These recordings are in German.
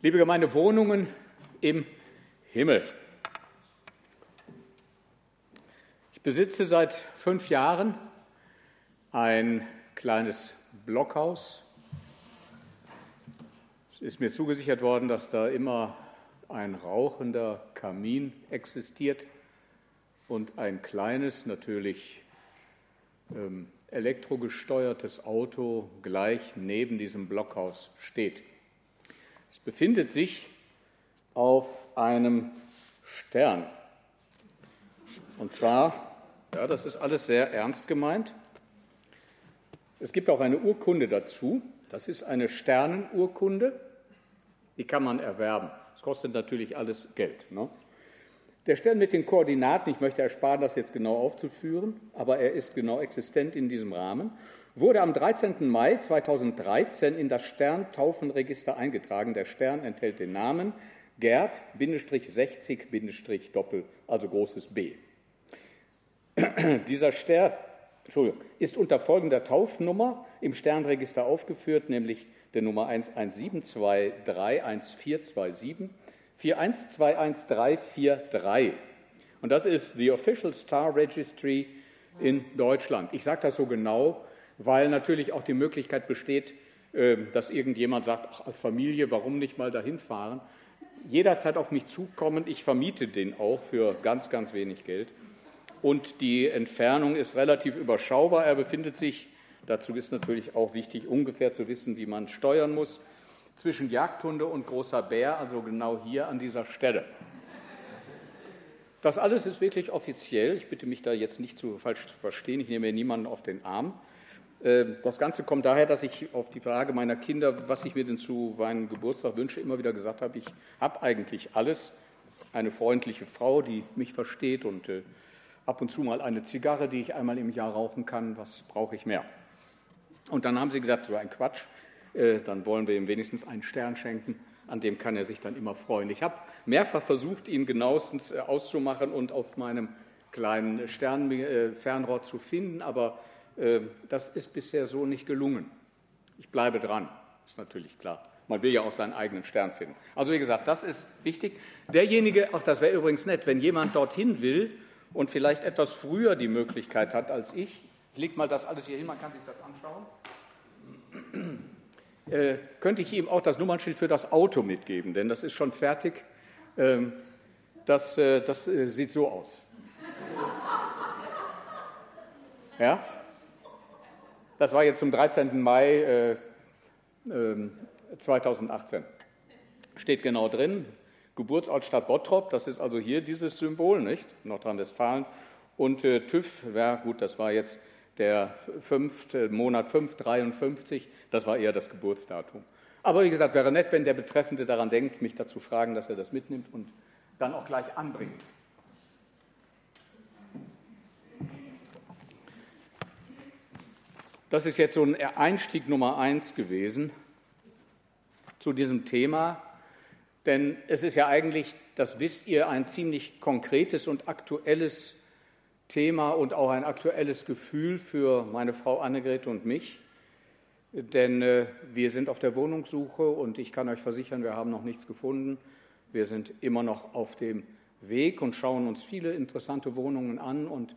Liebe Gemeinde, Wohnungen im Himmel. Ich besitze seit 5 Jahren ein kleines Blockhaus. Es ist mir zugesichert worden, dass da immer ein rauchender Kamin existiert und ein kleines, natürlich elektrogesteuertes Auto gleich neben diesem Blockhaus steht. Es befindet sich auf einem Stern. Und zwar, ja, das ist alles sehr ernst gemeint. Es gibt auch eine Urkunde dazu. Das ist eine Sternenurkunde. Die kann man erwerben. Das kostet natürlich alles Geld, ne? Der Stern mit den Koordinaten, ich möchte ersparen, das jetzt genau aufzuführen, aber er ist genau existent in diesem Rahmen, wurde am 13. Mai 2013 in das Sterntaufenregister eingetragen. Der Stern enthält den Namen Gerd-60- Doppel, also großes B. Dieser Stern ist unter folgender Taufnummer im Sternregister aufgeführt, nämlich der Nummer 1172311427 4121343. Und das ist the Official Star Registry in Deutschland. Ich sage das so genau, weil natürlich auch die Möglichkeit besteht, dass irgendjemand sagt, ach, als Familie, warum nicht mal dahin fahren? Jederzeit auf mich zukommen. Ich vermiete den auch für ganz, ganz wenig Geld. Und die Entfernung ist relativ überschaubar. Er befindet sich, dazu ist natürlich auch wichtig, ungefähr zu wissen, wie man steuern muss, zwischen Jagdhunde und Großer Bär, also genau hier an dieser Stelle. Das alles ist wirklich offiziell. Ich bitte mich da jetzt nicht falsch zu verstehen. Ich nehme niemanden auf den Arm. Das Ganze kommt daher, dass ich auf die Frage meiner Kinder, was ich mir denn zu meinem Geburtstag wünsche, immer wieder gesagt habe, ich habe eigentlich alles. Eine freundliche Frau, die mich versteht und ab und zu mal eine Zigarre, die ich einmal im Jahr rauchen kann. Was brauche ich mehr? Und dann haben sie gesagt, so ein Quatsch. Dann wollen wir ihm wenigstens einen Stern schenken, an dem kann er sich dann immer freuen. Ich habe mehrfach versucht, ihn genauestens auszumachen und auf meinem kleinen Fernrohr zu finden, aber das ist bisher so nicht gelungen. Ich bleibe dran, ist natürlich klar. Man will ja auch seinen eigenen Stern finden. Also wie gesagt, das ist wichtig. Derjenige, ach, das wäre übrigens nett, wenn jemand dorthin will und vielleicht etwas früher die Möglichkeit hat als ich leg mal das alles hier hin, man kann sich das anschauen. Könnte ich ihm auch das Nummernschild für das Auto mitgeben, denn das ist schon fertig. Das sieht so aus. Ja? Das war jetzt zum 13. Mai 2018. Steht genau drin, Geburtsort Stadt Bottrop, das ist also hier dieses Symbol, nicht? Nordrhein-Westfalen. Und TÜV, ja gut, das war jetzt der Monat 553, das war eher das Geburtsdatum. Aber wie gesagt, wäre nett, wenn der Betreffende daran denkt, mich dazu fragen, dass er das mitnimmt und dann auch gleich anbringt. Das ist jetzt so ein Einstieg Nummer 1 gewesen zu diesem Thema, denn es ist ja eigentlich, das wisst ihr, ein ziemlich konkretes und aktuelles Thema und auch ein aktuelles Gefühl für meine Frau Annegret und mich, denn wir sind auf der Wohnungssuche und ich kann euch versichern, wir haben noch nichts gefunden. Wir sind immer noch auf dem Weg und schauen uns viele interessante Wohnungen an und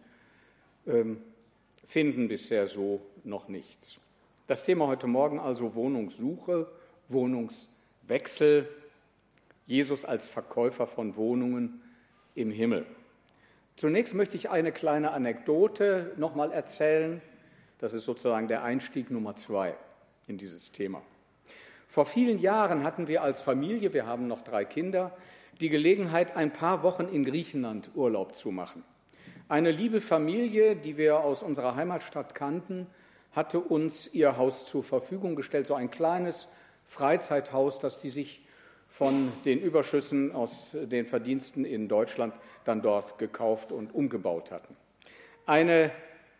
finden bisher so noch nichts. Das Thema heute Morgen also Wohnungssuche, Wohnungswechsel, Jesus als Verkäufer von Wohnungen im Himmel. Zunächst möchte ich eine kleine Anekdote nochmal erzählen. Das ist sozusagen der Einstieg Nummer 2 in dieses Thema. Vor vielen Jahren hatten wir als Familie, wir haben noch 3 Kinder, die Gelegenheit, ein paar Wochen in Griechenland Urlaub zu machen. Eine liebe Familie, die wir aus unserer Heimatstadt kannten, hatte uns ihr Haus zur Verfügung gestellt, so ein kleines Freizeithaus, das die sich von den Überschüssen aus den Verdiensten in Deutschland dann dort gekauft und umgebaut hatten. Eine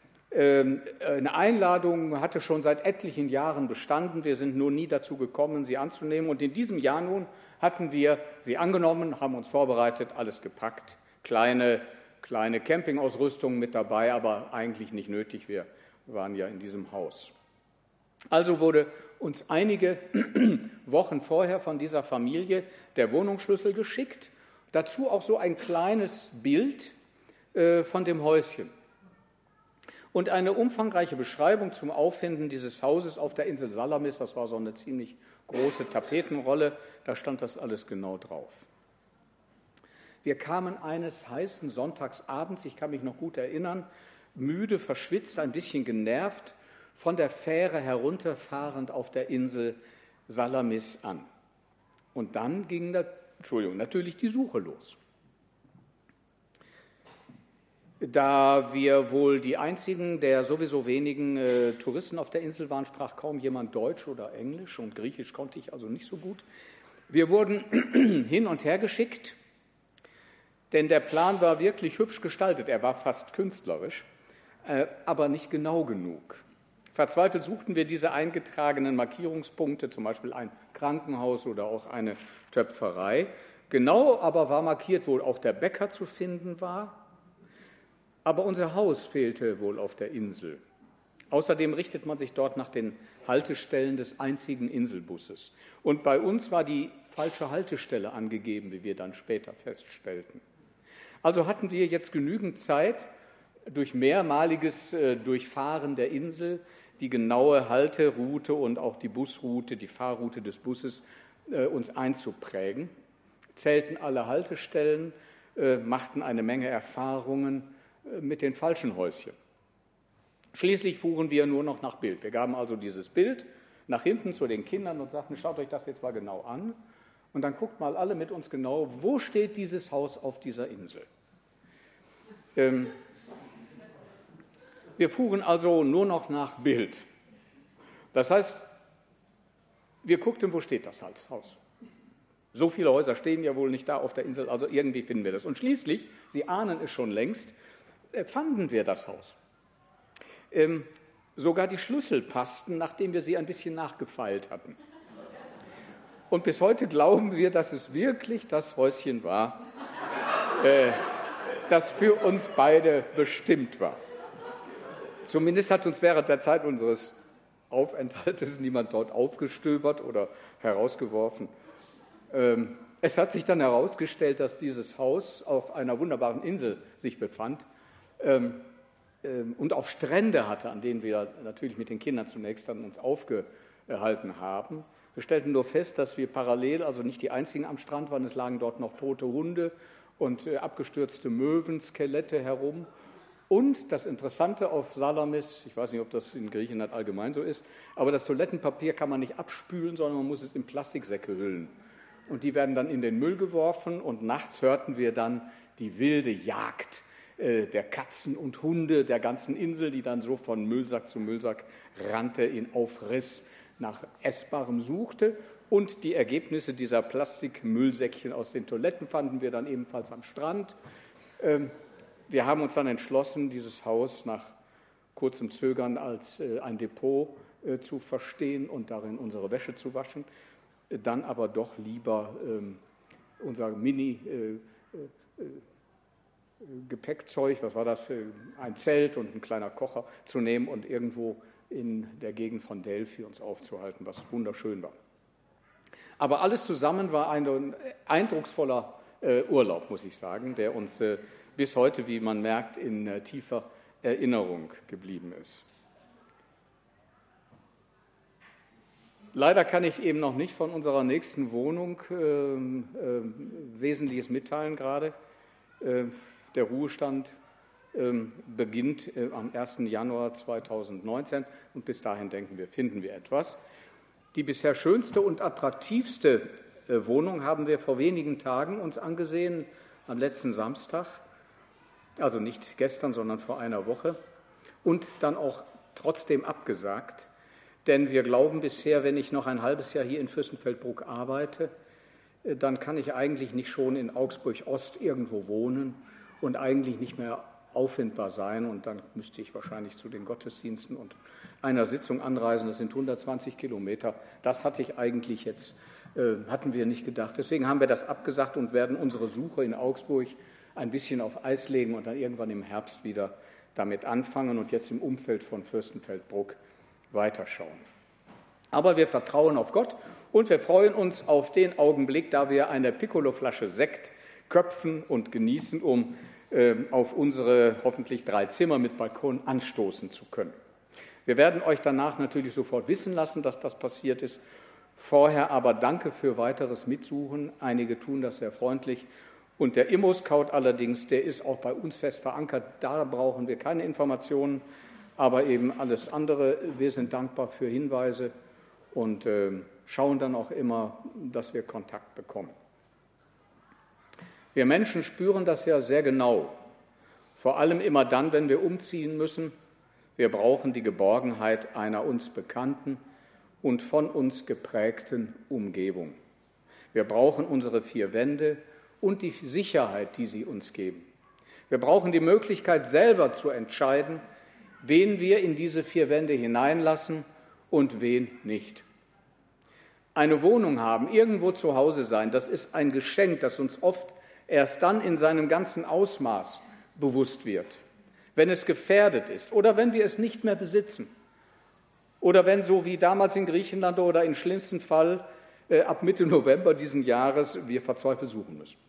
Einladung hatte schon seit etlichen Jahren bestanden. Wir sind nur nie dazu gekommen, sie anzunehmen. Und in diesem Jahr nun hatten wir sie angenommen, haben uns vorbereitet, alles gepackt. Kleine Campingausrüstung mit dabei, aber eigentlich nicht nötig. Wir waren ja in diesem Haus. Also wurde uns einige Wochen vorher von dieser Familie der Wohnungsschlüssel geschickt, dazu auch so ein kleines Bild von dem Häuschen und eine umfangreiche Beschreibung zum Auffinden dieses Hauses auf der Insel Salamis. Das war so eine ziemlich große Tapetenrolle, da stand das alles genau drauf. Wir kamen eines heißen Sonntagsabends, ich kann mich noch gut erinnern, müde, verschwitzt, ein bisschen genervt, von der Fähre herunterfahrend auf der Insel Salamis an. Und dann ging natürlich die Suche los. Da wir wohl die einzigen der sowieso wenigen Touristen auf der Insel waren, sprach kaum jemand Deutsch oder Englisch und Griechisch konnte ich also nicht so gut. Wir wurden hin und her geschickt, denn der Plan war wirklich hübsch gestaltet. Er war fast künstlerisch, aber nicht genau genug. Verzweifelt suchten wir diese eingetragenen Markierungspunkte, zum Beispiel ein Krankenhaus oder auch eine Töpferei. Genau aber war markiert, wo auch der Bäcker zu finden war. Aber unser Haus fehlte wohl auf der Insel. Außerdem richtet man sich dort nach den Haltestellen des einzigen Inselbusses. Und bei uns war die falsche Haltestelle angegeben, wie wir dann später feststellten. Also hatten wir jetzt genügend Zeit, durch mehrmaliges Durchfahren der Insel die genaue Halteroute und auch die Busroute, die Fahrroute des Busses uns einzuprägen, zählten alle Haltestellen, machten eine Menge Erfahrungen mit den falschen Häuschen. Schließlich fuhren wir nur noch nach Bild. Wir gaben also dieses Bild nach hinten zu den Kindern und sagten, schaut euch das jetzt mal genau an und dann guckt mal alle mit uns genau, wo steht dieses Haus auf dieser Insel. Wir fuhren also nur noch nach Bild. Das heißt, wir guckten, wo steht das Haus. So viele Häuser stehen ja wohl nicht da auf der Insel, also irgendwie finden wir das. Und schließlich, Sie ahnen es schon längst, fanden wir das Haus. Sogar die Schlüssel passten, nachdem wir sie ein bisschen nachgefeilt hatten. Und bis heute glauben wir, dass es wirklich das Häuschen war, das für uns beide bestimmt war. Zumindest hat uns während der Zeit unseres Aufenthaltes niemand dort aufgestöbert oder herausgeworfen. Es hat sich dann herausgestellt, dass dieses Haus auf einer wunderbaren Insel sich befand und auch Strände hatte, an denen wir natürlich mit den Kindern zunächst dann uns aufgehalten haben. Wir stellten nur fest, dass wir parallel, also nicht die einzigen am Strand waren, es lagen dort noch tote Hunde und abgestürzte Möwenskelette herum. Und das Interessante auf Salamis, ich weiß nicht, ob das in Griechenland allgemein so ist, aber das Toilettenpapier kann man nicht abspülen, sondern man muss es in Plastiksäcke hüllen. Und die werden dann in den Müll geworfen und nachts hörten wir dann die wilde Jagd der Katzen und Hunde der ganzen Insel, die dann so von Müllsack zu Müllsack rannte, in Aufriss nach Essbarem suchte. Und die Ergebnisse dieser Plastikmüllsäckchen aus den Toiletten fanden wir dann ebenfalls am Strand. Wir haben uns dann entschlossen, dieses Haus nach kurzem Zögern als ein Depot zu verstehen und darin unsere Wäsche zu waschen, dann aber doch lieber unser Gepäckzeug, was war das, ein Zelt und ein kleiner Kocher zu nehmen und irgendwo in der Gegend von Delphi uns aufzuhalten, was wunderschön war. Aber alles zusammen war ein eindrucksvoller Urlaub, muss ich sagen, der uns bis heute, wie man merkt, in tiefer Erinnerung geblieben ist. Leider kann ich eben noch nicht von unserer nächsten Wohnung Wesentliches mitteilen gerade. Der Ruhestand beginnt am 1. Januar 2019 und bis dahin denken wir, finden wir etwas. Die bisher schönste und attraktivste Wohnung haben wir vor wenigen Tagen uns angesehen, am letzten Samstag, also nicht gestern, sondern vor einer Woche, und dann auch trotzdem abgesagt, denn wir glauben bisher, wenn ich noch ein halbes Jahr hier in Fürstenfeldbruck arbeite, dann kann ich eigentlich nicht schon in Augsburg-Ost irgendwo wohnen und eigentlich nicht mehr auffindbar sein. Und dann müsste ich wahrscheinlich zu den Gottesdiensten und einer Sitzung anreisen. Das sind 120 Kilometer. Das hatten wir nicht gedacht. Deswegen haben wir das abgesagt und werden unsere Suche in Augsburg ein bisschen auf Eis legen und dann irgendwann im Herbst wieder damit anfangen und jetzt im Umfeld von Fürstenfeldbruck weiterschauen. Aber wir vertrauen auf Gott und wir freuen uns auf den Augenblick, da wir eine Piccolo-Flasche Sekt köpfen und genießen, um auf unsere hoffentlich 3 Zimmer mit Balkon anstoßen zu können. Wir werden euch danach natürlich sofort wissen lassen, dass das passiert ist. Vorher aber danke für weiteres Mitsuchen. Einige tun das sehr freundlich. Und der Immo-Scout allerdings, der ist auch bei uns fest verankert. Da brauchen wir keine Informationen, aber eben alles andere. Wir sind dankbar für Hinweise und schauen dann auch immer, dass wir Kontakt bekommen. Wir Menschen spüren das ja sehr genau, vor allem immer dann, wenn wir umziehen müssen. Wir brauchen die Geborgenheit einer uns bekannten und von uns geprägten Umgebung. Wir brauchen unsere 4 Wände und die Sicherheit, die sie uns geben. Wir brauchen die Möglichkeit, selber zu entscheiden, wen wir in diese 4 Wände hineinlassen und wen nicht. Eine Wohnung haben, irgendwo zu Hause sein, das ist ein Geschenk, das uns oft erst dann in seinem ganzen Ausmaß bewusst wird, wenn es gefährdet ist oder wenn wir es nicht mehr besitzen oder wenn, so wie damals in Griechenland oder im schlimmsten Fall ab Mitte November diesen Jahres, wir verzweifelt suchen müssen.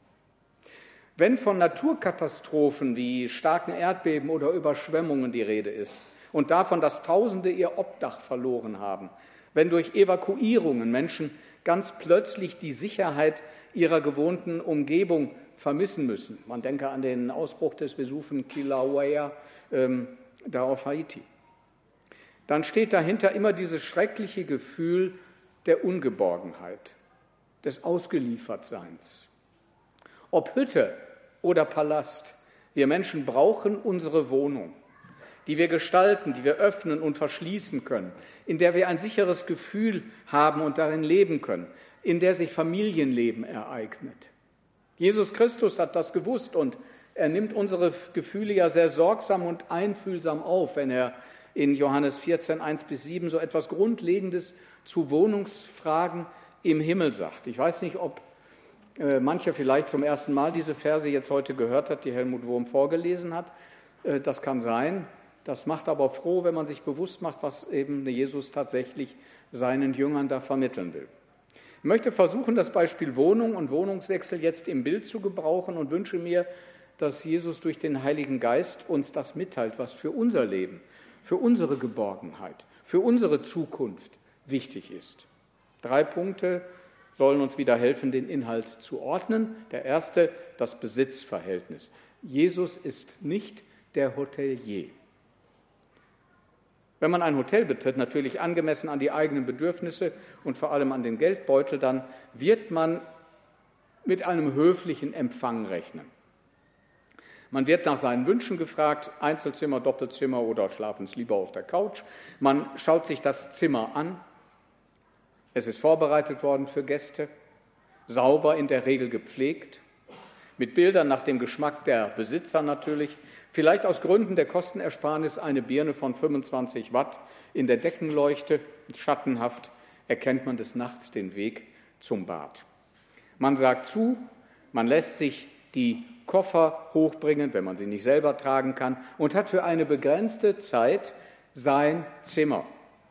Wenn von Naturkatastrophen wie starken Erdbeben oder Überschwemmungen die Rede ist und davon, dass Tausende ihr Obdach verloren haben, wenn durch Evakuierungen Menschen ganz plötzlich die Sicherheit ihrer gewohnten Umgebung vermissen müssen. Man denke an den Ausbruch des Vesuven Kilauea da auf Haiti. Dann steht dahinter immer dieses schreckliche Gefühl der Ungeborgenheit, des Ausgeliefertseins. Ob Hütte oder Palast, wir Menschen brauchen unsere Wohnung, die wir gestalten, die wir öffnen und verschließen können, in der wir ein sicheres Gefühl haben und darin leben können, in der sich Familienleben ereignet. Jesus Christus hat das gewusst und er nimmt unsere Gefühle ja sehr sorgsam und einfühlsam auf, wenn er in Johannes 14, 1-7 so etwas Grundlegendes zu Wohnungsfragen im Himmel sagt. Ich weiß nicht, ob mancher vielleicht zum ersten Mal diese Verse jetzt heute gehört hat, die Helmut Wurm vorgelesen hat. Das kann sein. Das macht aber froh, wenn man sich bewusst macht, was eben Jesus tatsächlich seinen Jüngern da vermitteln will. Ich möchte versuchen, das Beispiel Wohnung und Wohnungswechsel jetzt im Bild zu gebrauchen und wünsche mir, dass Jesus durch den Heiligen Geist uns das mitteilt, was für unser Leben, für unsere Geborgenheit, für unsere Zukunft wichtig ist. 3 Punkte sollen uns wieder helfen, den Inhalt zu ordnen. Der erste, das Besitzverhältnis. Jesus ist nicht der Hotelier. Wenn man ein Hotel betritt, natürlich angemessen an die eigenen Bedürfnisse und vor allem an den Geldbeutel, dann wird man mit einem höflichen Empfang rechnen. Man wird nach seinen Wünschen gefragt, Einzelzimmer, Doppelzimmer oder schlafen Sie lieber auf der Couch. Man schaut sich das Zimmer an. Es ist vorbereitet worden für Gäste, sauber, in der Regel gepflegt, mit Bildern nach dem Geschmack der Besitzer natürlich. Vielleicht aus Gründen der Kostenersparnis eine Birne von 25 Watt in der Deckenleuchte. Schattenhaft erkennt man des Nachts den Weg zum Bad. Man sagt zu, man lässt sich die Koffer hochbringen, wenn man sie nicht selber tragen kann, und hat für eine begrenzte Zeit sein Zimmer,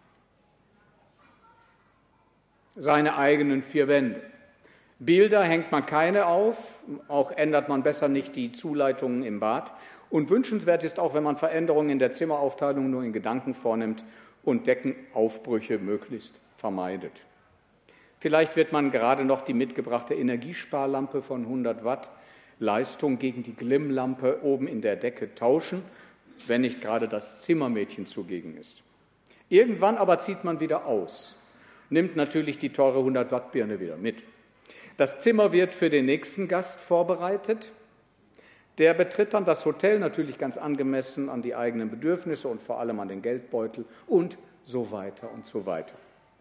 seine eigenen 4 Wände. Bilder hängt man keine auf, auch ändert man besser nicht die Zuleitungen im Bad. Und wünschenswert ist auch, wenn man Veränderungen in der Zimmeraufteilung nur in Gedanken vornimmt und Deckenaufbrüche möglichst vermeidet. Vielleicht wird man gerade noch die mitgebrachte Energiesparlampe von 100 Watt Leistung gegen die Glimmlampe oben in der Decke tauschen, wenn nicht gerade das Zimmermädchen zugegen ist. Irgendwann aber zieht man wieder aus, nimmt natürlich die teure 100 Watt Birne wieder mit. Das Zimmer wird für den nächsten Gast vorbereitet. Der betritt dann das Hotel natürlich ganz angemessen an die eigenen Bedürfnisse und vor allem an den Geldbeutel und so weiter und so weiter.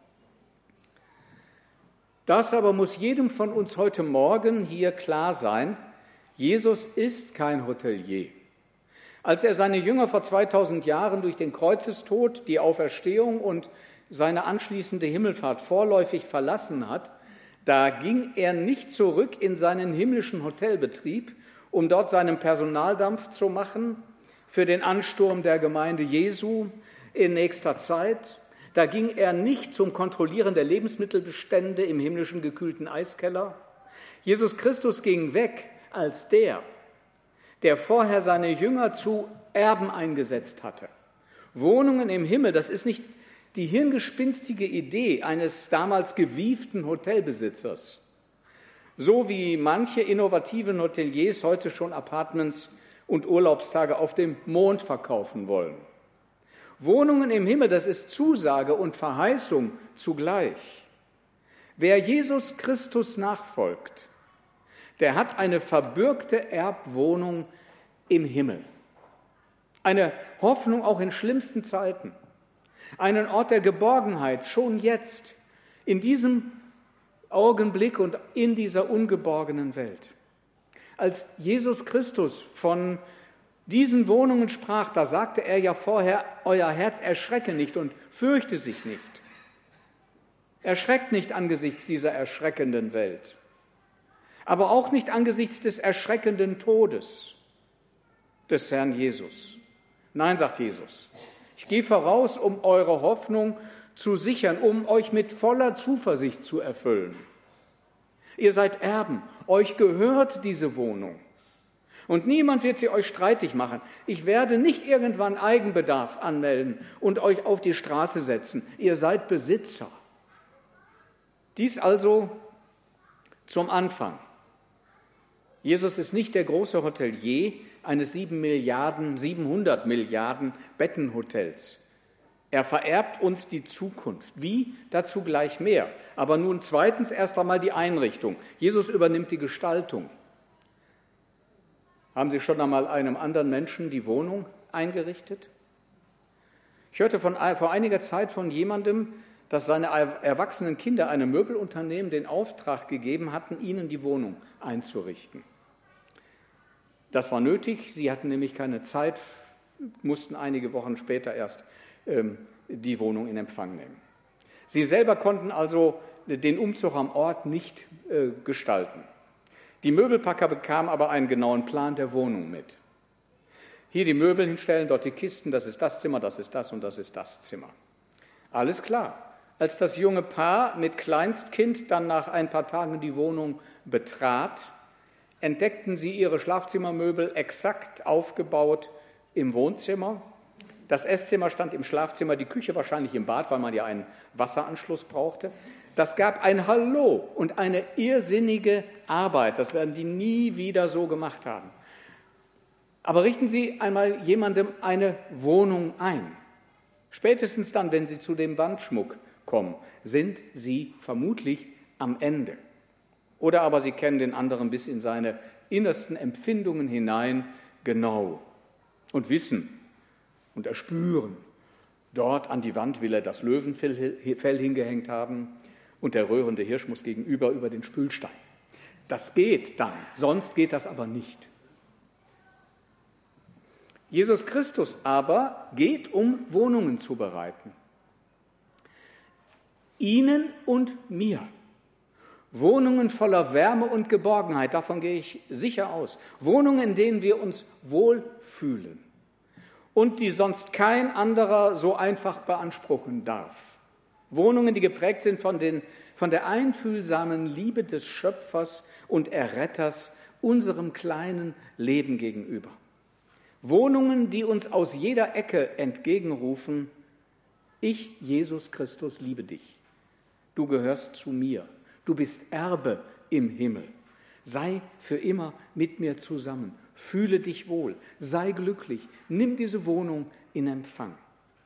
Das aber muss jedem von uns heute Morgen hier klar sein: Jesus ist kein Hotelier. Als er seine Jünger vor 2000 Jahren durch den Kreuzestod, die Auferstehung und seine anschließende Himmelfahrt vorläufig verlassen hat, da ging er nicht zurück in seinen himmlischen Hotelbetrieb, um dort seinen Personaldampf zu machen für den Ansturm der Gemeinde Jesu in nächster Zeit. Da ging er nicht zum Kontrollieren der Lebensmittelbestände im himmlischen gekühlten Eiskeller. Jesus Christus ging weg als der vorher seine Jünger zu Erben eingesetzt hatte. Wohnungen im Himmel, das ist nicht die hirngespinstige Idee eines damals gewieften Hotelbesitzers, so wie manche innovativen Hoteliers heute schon Apartments und Urlaubstage auf dem Mond verkaufen wollen. Wohnungen im Himmel, das ist Zusage und Verheißung zugleich. Wer Jesus Christus nachfolgt, der hat eine verbürgte Erbwohnung im Himmel. Eine Hoffnung auch in schlimmsten Zeiten. Einen Ort der Geborgenheit schon jetzt, in diesem Augenblick und in dieser ungeborgenen Welt. Als Jesus Christus von diesen Wohnungen sprach, da sagte er ja vorher, euer Herz erschrecke nicht und fürchte sich nicht. Erschreckt nicht angesichts dieser erschreckenden Welt, aber auch nicht angesichts des erschreckenden Todes des Herrn Jesus. Nein, sagt Jesus, ich gehe voraus, um eure Hoffnung zu sichern, um euch mit voller Zuversicht zu erfüllen. Ihr seid Erben, euch gehört diese Wohnung. Und niemand wird sie euch streitig machen. Ich werde nicht irgendwann Eigenbedarf anmelden und euch auf die Straße setzen. Ihr seid Besitzer. Dies also zum Anfang. Jesus ist nicht der große Hotelier eines 700 Milliarden Bettenhotels. Er vererbt uns die Zukunft. Wie? Dazu gleich mehr. Aber nun zweitens erst einmal die Einrichtung. Jesus übernimmt die Gestaltung. Haben Sie schon einmal einem anderen Menschen die Wohnung eingerichtet? Ich hörte vor einiger Zeit von jemandem, dass seine erwachsenen Kinder einem Möbelunternehmen den Auftrag gegeben hatten, ihnen die Wohnung einzurichten. Das war nötig, sie hatten nämlich keine Zeit, mussten einige Wochen später erst die Wohnung in Empfang nehmen. Sie selber konnten also den Umzug am Ort nicht gestalten. Die Möbelpacker bekamen aber einen genauen Plan der Wohnung mit. Hier die Möbel hinstellen, dort die Kisten, das ist das Zimmer, das ist das und das ist das Zimmer. Alles klar. Als das junge Paar mit Kleinstkind dann nach ein paar Tagen die Wohnung betrat, entdeckten sie ihre Schlafzimmermöbel exakt aufgebaut im Wohnzimmer. Das Esszimmer stand im Schlafzimmer, die Küche wahrscheinlich im Bad, weil man ja einen Wasseranschluss brauchte. Das gab ein Hallo und eine irrsinnige Arbeit. Das werden die nie wieder so gemacht haben. Aber richten Sie einmal jemandem eine Wohnung ein. Spätestens dann, wenn Sie zu dem Wandschmuck kommen, sind Sie vermutlich am Ende. Oder aber Sie kennen den anderen bis in seine innersten Empfindungen hinein genau und wissen und erspüren, dort an die Wand will er das Löwenfell hingehängt haben und der röhrende Hirsch muss gegenüber über den Spülstein. Das geht dann, sonst geht das aber nicht. Jesus Christus aber geht, um Wohnungen zu bereiten. Ihnen und mir. Wohnungen voller Wärme und Geborgenheit, davon gehe ich sicher aus. Wohnungen, in denen wir uns wohlfühlen und die sonst kein anderer so einfach beanspruchen darf. Wohnungen, die geprägt sind von der einfühlsamen Liebe des Schöpfers und Erretters unserem kleinen Leben gegenüber. Wohnungen, die uns aus jeder Ecke entgegenrufen, ich, Jesus Christus, liebe dich. Du gehörst zu mir. Du bist Erbe im Himmel. Sei für immer mit mir zusammen. Fühle dich wohl. Sei glücklich. Nimm diese Wohnung in Empfang.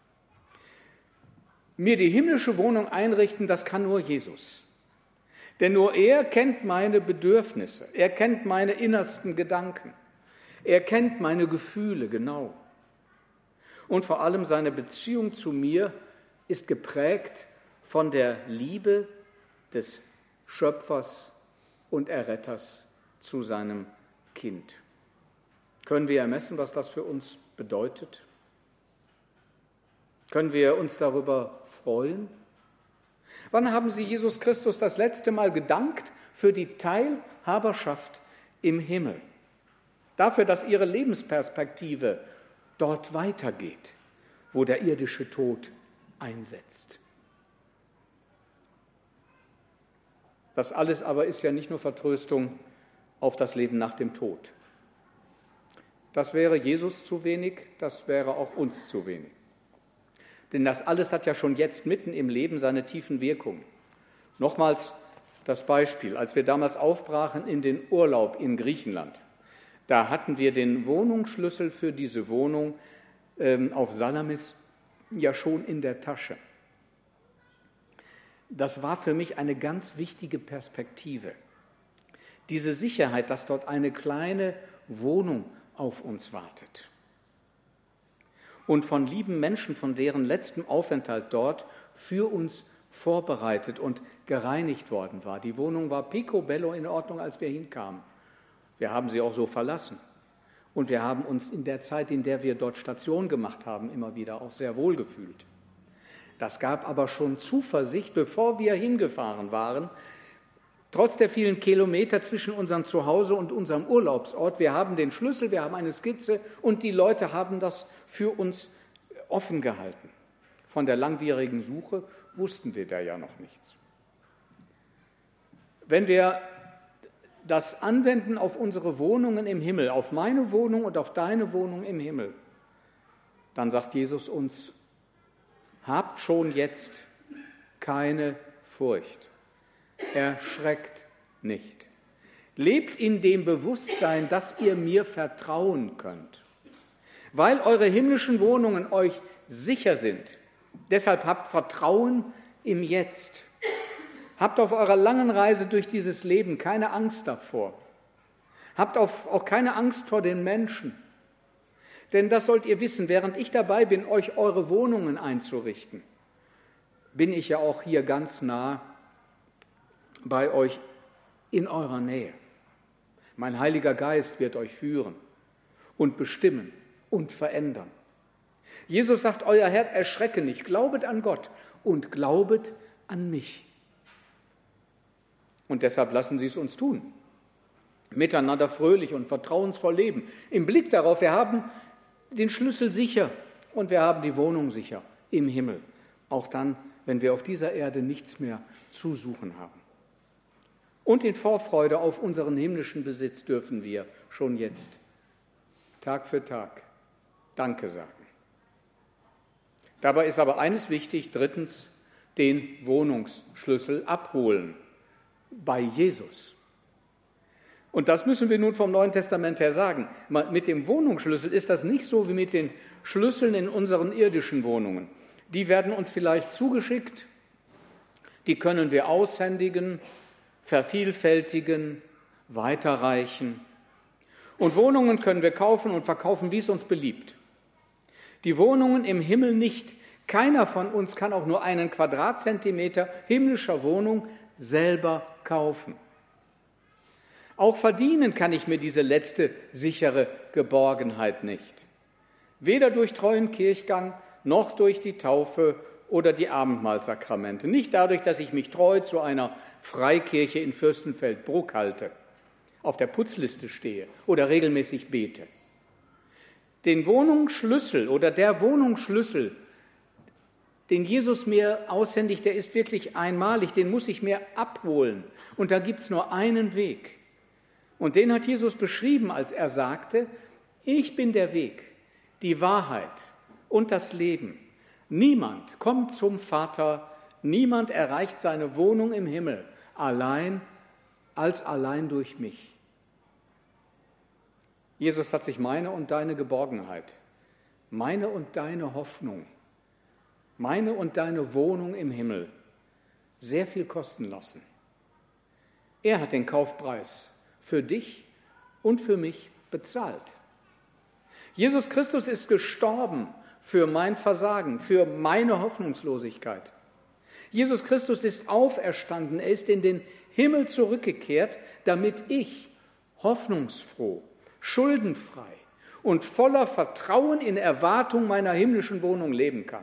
Mir die himmlische Wohnung einrichten, das kann nur Jesus. Denn nur er kennt meine Bedürfnisse. Er kennt meine innersten Gedanken. Er kennt meine Gefühle genau. Und vor allem seine Beziehung zu mir ist geprägt von der Liebe des Schöpfers und Erretters zu seinem Kind. Können wir ermessen, was das für uns bedeutet? Können wir uns darüber freuen? Wann haben Sie Jesus Christus das letzte Mal gedankt für die Teilhaberschaft im Himmel? Dafür, dass Ihre Lebensperspektive dort weitergeht, wo der irdische Tod einsetzt. Das alles aber ist ja nicht nur Vertröstung auf das Leben nach dem Tod. Das wäre Jesus zu wenig, das wäre auch uns zu wenig. Denn das alles hat ja schon jetzt mitten im Leben seine tiefen Wirkungen. Nochmals das Beispiel, als wir damals aufbrachen in den Urlaub in Griechenland, da hatten wir den Wohnungsschlüssel für diese Wohnung auf Salamis ja schon in der Tasche. Das war für mich eine ganz wichtige Perspektive. Diese Sicherheit, dass dort eine kleine Wohnung auf uns wartet. Und von lieben Menschen, von deren letztem Aufenthalt dort für uns vorbereitet und gereinigt worden war. Die Wohnung war picobello in Ordnung, als wir hinkamen. Wir haben sie auch so verlassen. Und wir haben uns in der Zeit, in der wir dort Station gemacht haben, immer wieder auch sehr wohl gefühlt. Das gab aber schon Zuversicht, bevor wir hingefahren waren, trotz der vielen Kilometer zwischen unserem Zuhause und unserem Urlaubsort. Wir haben den Schlüssel, wir haben eine Skizze und die Leute haben das für uns offen gehalten. Von der langwierigen Suche wussten wir da ja noch nichts. Wenn wir das anwenden auf unsere Wohnungen im Himmel, auf meine Wohnung und auf deine Wohnung im Himmel, dann sagt Jesus uns, habt schon jetzt keine Furcht, erschreckt nicht. Lebt in dem Bewusstsein, dass ihr mir vertrauen könnt, weil eure himmlischen Wohnungen euch sicher sind. Deshalb habt Vertrauen im Jetzt. Habt auf eurer langen Reise durch dieses Leben keine Angst davor. Habt auch keine Angst vor den Menschen. Denn das sollt ihr wissen, während ich dabei bin, euch eure Wohnungen einzurichten, bin ich ja auch hier ganz nah bei euch in eurer Nähe. Mein Heiliger Geist wird euch führen und bestimmen und verändern. Jesus sagt, euer Herz erschrecke nicht, glaubet an Gott und glaubet an mich. Und deshalb lassen Sie es uns tun. Miteinander fröhlich und vertrauensvoll leben. Im Blick darauf, wir haben den Schlüssel sicher und wir haben die Wohnung sicher im Himmel. Auch dann, wenn wir auf dieser Erde nichts mehr zu suchen haben. Und in Vorfreude auf unseren himmlischen Besitz dürfen wir schon jetzt, Tag für Tag, Danke sagen. Dabei ist aber eines wichtig, drittens, den Wohnungsschlüssel abholen bei Jesus. Und das müssen wir nun vom Neuen Testament her sagen. Mit dem Wohnungsschlüssel ist das nicht so wie mit den Schlüsseln in unseren irdischen Wohnungen. Die werden uns vielleicht zugeschickt, die können wir aushändigen, vervielfältigen, weiterreichen. Und Wohnungen können wir kaufen und verkaufen, wie es uns beliebt. Die Wohnungen im Himmel nicht. Keiner von uns kann auch nur einen Quadratzentimeter himmlischer Wohnung selber kaufen. Auch verdienen kann ich mir diese letzte sichere Geborgenheit nicht. Weder durch treuen Kirchgang, noch durch die Taufe oder die Abendmahlsakramente. Nicht dadurch, dass ich mich treu zu einer Freikirche in Fürstenfeldbruck halte, auf der Putzliste stehe oder regelmäßig bete. Den Wohnungsschlüssel oder der Wohnungsschlüssel, den Jesus mir aushändigt, der ist wirklich einmalig, den muss ich mir abholen. Und da gibt es nur einen Weg. Und den hat Jesus beschrieben, als er sagte, ich bin der Weg, die Wahrheit und das Leben. Niemand kommt zum Vater, niemand erreicht seine Wohnung im Himmel allein durch mich. Jesus hat sich meine und deine Geborgenheit, meine und deine Hoffnung, meine und deine Wohnung im Himmel sehr viel kosten lassen. Er hat den Kaufpreis für dich und für mich bezahlt. Jesus Christus ist gestorben für mein Versagen, für meine Hoffnungslosigkeit. Jesus Christus ist auferstanden, er ist in den Himmel zurückgekehrt, damit ich hoffnungsfroh, schuldenfrei und voller Vertrauen in Erwartung meiner himmlischen Wohnung leben kann.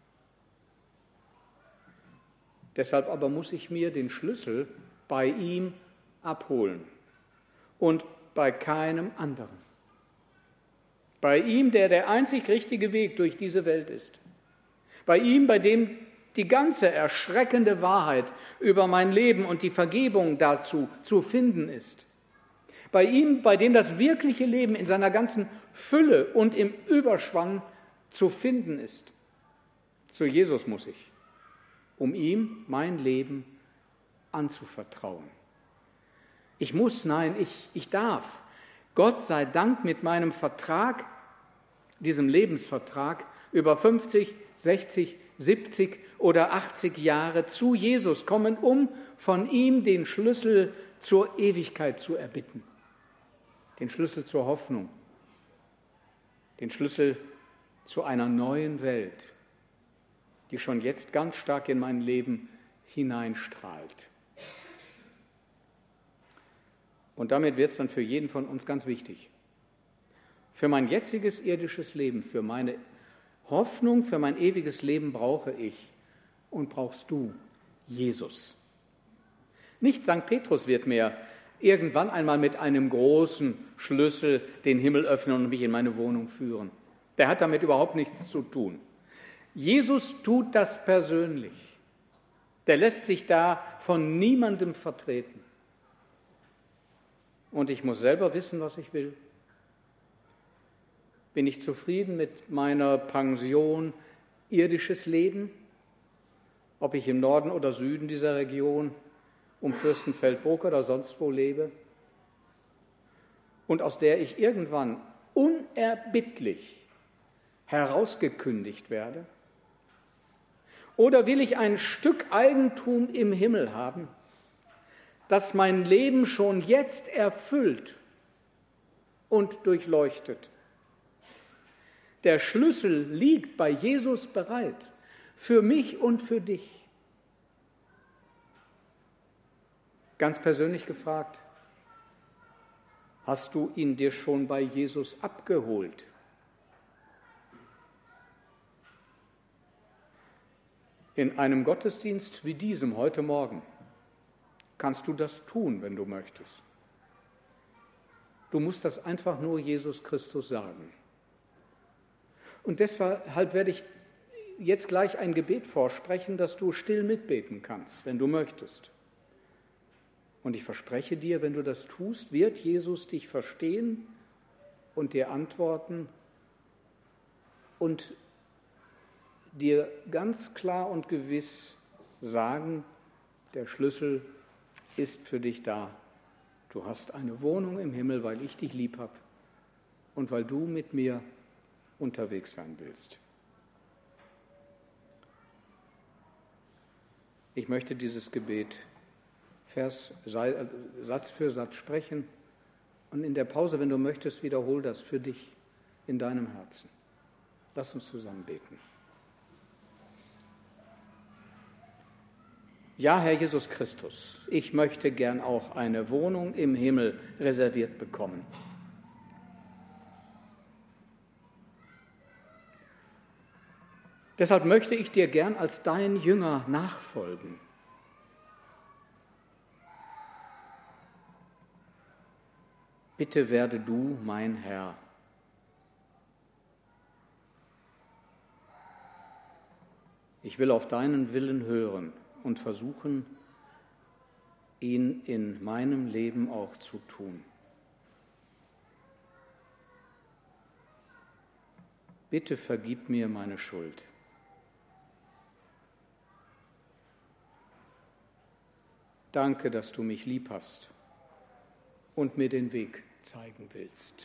Deshalb aber muss ich mir den Schlüssel bei ihm abholen und bei keinem anderen. Bei ihm, der einzig richtige Weg durch diese Welt ist. Bei ihm, bei dem die ganze erschreckende Wahrheit über mein Leben und die Vergebung dazu zu finden ist. Bei ihm, bei dem das wirkliche Leben in seiner ganzen Fülle und im Überschwang zu finden ist. Zu Jesus muss ich, um ihm mein Leben anzuvertrauen. Ich muss, nein, ich darf. Gott sei Dank mit meinem Vertrag, diesem Lebensvertrag, über 50, 60, 70 oder 80 Jahre zu Jesus kommen, um von ihm den Schlüssel zur Ewigkeit zu erbitten, den Schlüssel zur Hoffnung, den Schlüssel zu einer neuen Welt, die schon jetzt ganz stark in mein Leben hineinstrahlt. Und damit wird es dann für jeden von uns ganz wichtig. Für mein jetziges irdisches Leben, für meine Hoffnung, für mein ewiges Leben brauche ich und brauchst du Jesus. Nicht St. Petrus wird mir irgendwann einmal mit einem großen Schlüssel den Himmel öffnen und mich in meine Wohnung führen. Der hat damit überhaupt nichts zu tun. Jesus tut das persönlich. Der lässt sich da von niemandem vertreten. Und ich muss selber wissen, was ich will. Bin ich zufrieden mit meiner Pension irdisches Leben? Ob ich im Norden oder Süden dieser Region um Fürstenfeldbruck oder sonst wo lebe? Und aus der ich irgendwann unerbittlich herausgekündigt werde? Oder will ich ein Stück Eigentum im Himmel haben, das mein Leben schon jetzt erfüllt und durchleuchtet? Der Schlüssel liegt bei Jesus bereit, für mich und für dich. Ganz persönlich gefragt, hast du ihn dir schon bei Jesus abgeholt? In einem Gottesdienst wie diesem heute Morgen kannst du das tun, wenn du möchtest. Du musst das einfach nur Jesus Christus sagen. Und deshalb werde ich jetzt gleich ein Gebet vorsprechen, dass du still mitbeten kannst, wenn du möchtest. Und ich verspreche dir, wenn du das tust, wird Jesus dich verstehen und dir antworten und dir ganz klar und gewiss sagen, der Schlüssel ist für dich da. Du hast eine Wohnung im Himmel, weil ich dich lieb habe und weil du mit mir unterwegs sein willst. Ich möchte dieses Gebet Satz für Satz sprechen und in der Pause, wenn du möchtest, wiederhol das für dich in deinem Herzen. Lass uns zusammen beten. Ja, Herr Jesus Christus, ich möchte gern auch eine Wohnung im Himmel reserviert bekommen. Deshalb möchte ich dir gern als dein Jünger nachfolgen. Bitte werde du mein Herr. Ich will auf deinen Willen hören und versuchen, ihn in meinem Leben auch zu tun. Bitte vergib mir meine Schuld. Danke, dass du mich lieb hast und mir den Weg zeigen willst.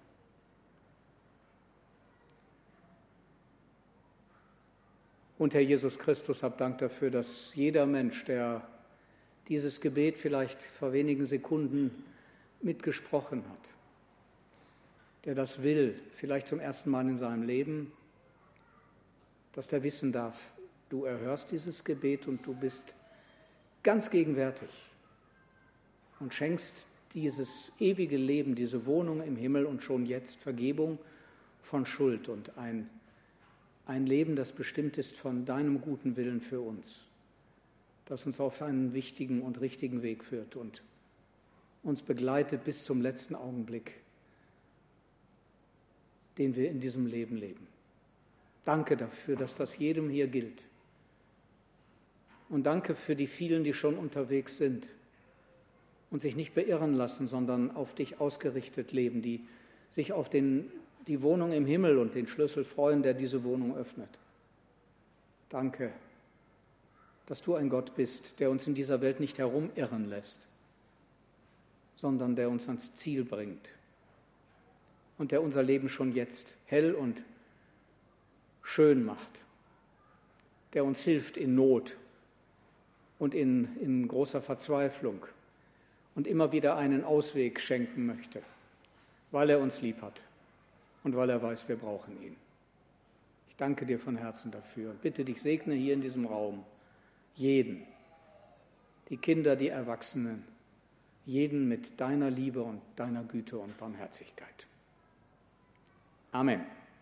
Und Herr Jesus Christus, hab Dank dafür, dass jeder Mensch, der dieses Gebet vielleicht vor wenigen Sekunden mitgesprochen hat, der das will, vielleicht zum ersten Mal in seinem Leben, dass der wissen darf, du erhörst dieses Gebet und du bist ganz gegenwärtig und schenkst dieses ewige Leben, diese Wohnung im Himmel und schon jetzt Vergebung von Schuld und ein Leben, das bestimmt ist von deinem guten Willen für uns, das uns auf einen wichtigen und richtigen Weg führt und uns begleitet bis zum letzten Augenblick, den wir in diesem Leben leben. Danke dafür, dass das jedem hier gilt. Und danke für die vielen, die schon unterwegs sind und sich nicht beirren lassen, sondern auf dich ausgerichtet leben, die sich auf die Wohnung im Himmel und den Schlüssel freuen, der diese Wohnung öffnet. Danke, dass du ein Gott bist, der uns in dieser Welt nicht herumirren lässt, sondern der uns ans Ziel bringt und der unser Leben schon jetzt hell und schön macht, der uns hilft in Not und in großer Verzweiflung und immer wieder einen Ausweg schenken möchte, weil er uns lieb hat und weil er weiß, wir brauchen ihn. Ich danke dir von Herzen dafür und bitte dich, segne hier in diesem Raum jeden, die Kinder, die Erwachsenen, jeden mit deiner Liebe und deiner Güte und Barmherzigkeit. Amen.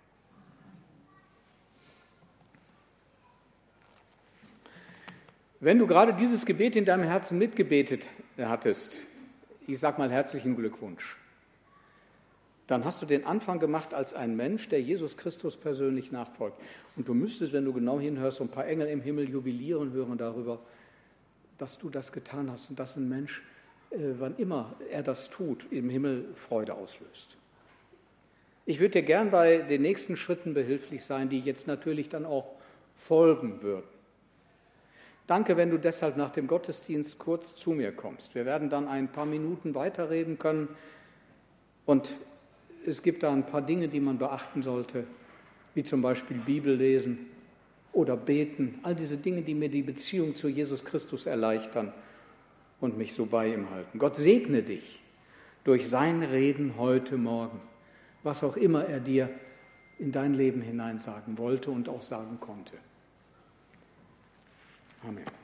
Wenn du gerade dieses Gebet in deinem Herzen mitgebetet hattest, ich sag mal herzlichen Glückwunsch, dann hast du den Anfang gemacht als ein Mensch, der Jesus Christus persönlich nachfolgt. Und du müsstest, wenn du genau hinhörst, so ein paar Engel im Himmel jubilieren hören darüber, dass du das getan hast und dass ein Mensch, wann immer er das tut, im Himmel Freude auslöst. Ich würde dir gern bei den nächsten Schritten behilflich sein, die jetzt natürlich dann auch folgen würden. Danke, wenn du deshalb nach dem Gottesdienst kurz zu mir kommst. Wir werden dann ein paar Minuten weiterreden können und es gibt da ein paar Dinge, die man beachten sollte, wie zum Beispiel Bibel lesen oder beten. All diese Dinge, die mir die Beziehung zu Jesus Christus erleichtern und mich so bei ihm halten. Gott segne dich durch sein Reden heute Morgen, was auch immer er dir in dein Leben hinein sagen wollte und auch sagen konnte. Amen.